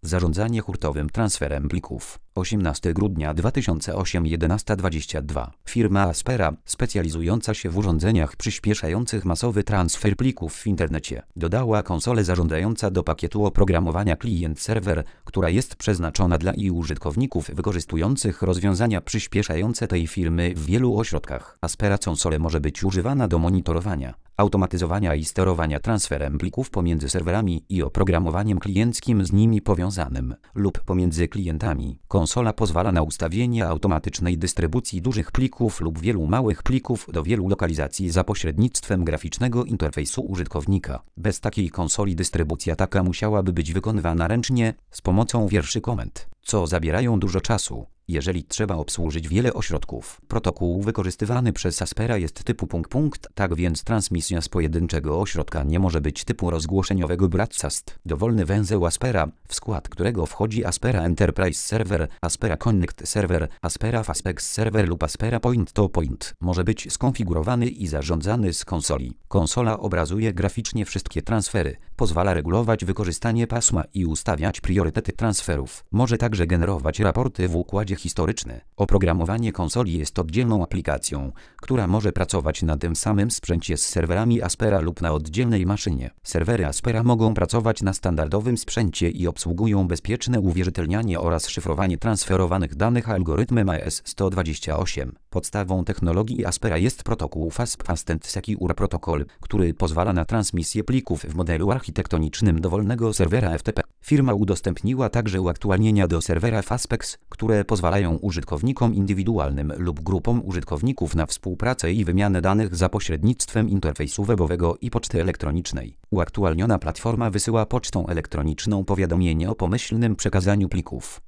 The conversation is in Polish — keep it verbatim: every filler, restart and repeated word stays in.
Zarządzanie hurtowym transferem plików. osiemnastego grudnia dwa tysiące ósmego jedenasta dwadzieścia dwa. Firma Aspera, specjalizująca się w urządzeniach przyspieszających masowy transfer plików w internecie, dodała konsolę zarządzająca do pakietu oprogramowania klient-serwer, która jest przeznaczona dla i użytkowników wykorzystujących rozwiązania przyspieszające tej firmy w wielu ośrodkach. Aspera konsole może być używana do monitorowania, automatyzowania i sterowania transferem plików pomiędzy serwerami i oprogramowaniem klienckim z nimi powiązanym lub pomiędzy klientami. Konsola pozwala na ustawienie automatycznej dystrybucji dużych plików lub wielu małych plików do wielu lokalizacji za pośrednictwem graficznego interfejsu użytkownika. Bez takiej konsoli dystrybucja taka musiałaby być wykonywana ręcznie z pomocą wierszy komend, co zabierają dużo czasu, jeżeli trzeba obsłużyć wiele ośrodków. Protokół wykorzystywany przez Aspera jest typu punkt-punkt, tak więc transmisja z pojedynczego ośrodka nie może być typu rozgłoszeniowego broadcast. Dowolny węzeł Aspera, w skład którego wchodzi Aspera Enterprise Server, Aspera Connect Server, Aspera Fastpex Server lub Aspera Point-to-Point, może być skonfigurowany i zarządzany z konsoli. Konsola obrazuje graficznie wszystkie transfery, pozwala regulować wykorzystanie pasma i ustawiać priorytety transferów. Może także generować raporty w układzie historyczny. Oprogramowanie konsoli jest oddzielną aplikacją, która może pracować na tym samym sprzęcie z serwerami Aspera lub na oddzielnej maszynie. Serwery Aspera mogą pracować na standardowym sprzęcie i obsługują bezpieczne uwierzytelnianie oraz szyfrowanie transferowanych danych algorytmem A E S sto dwadzieścia osiem. Podstawą technologii Aspera jest protokół Fast Ascent Secure Protocol, który pozwala na transmisję plików w modelu architektonicznym dowolnego serwera F T P. Firma udostępniła także uaktualnienia do serwera Fastpex, które pozwalają użytkownikom indywidualnym lub grupom użytkowników na współpracę i wymianę danych za pośrednictwem interfejsu webowego i poczty elektronicznej. Uaktualniona platforma wysyła pocztą elektroniczną powiadomienie o pomyślnym przekazaniu plików.